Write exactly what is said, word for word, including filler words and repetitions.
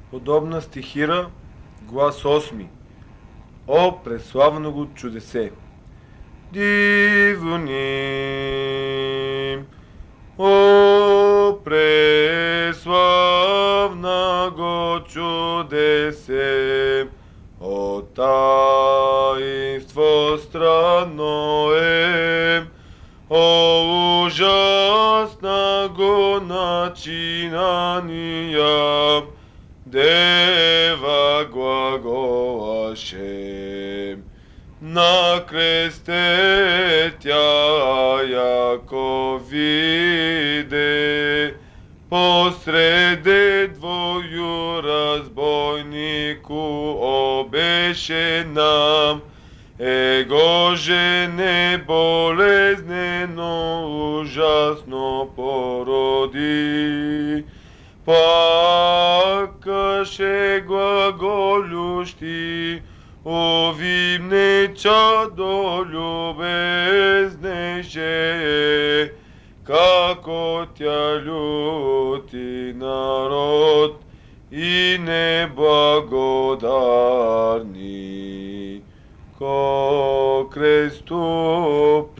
Подобна стихира, глас осми. О, преславно го чудесе! Дивним, о, преславна го чудесе, о, таинство странно е, о, ужасна го начинания, дева глаголаше. На кресте тя яко виде, посреде двою разбойнику обешена, его жене болезнено ужасно породи. Плакаше глаголющи, овим чадо любезнейше, како тя люти народ и неблагодарни ко кресту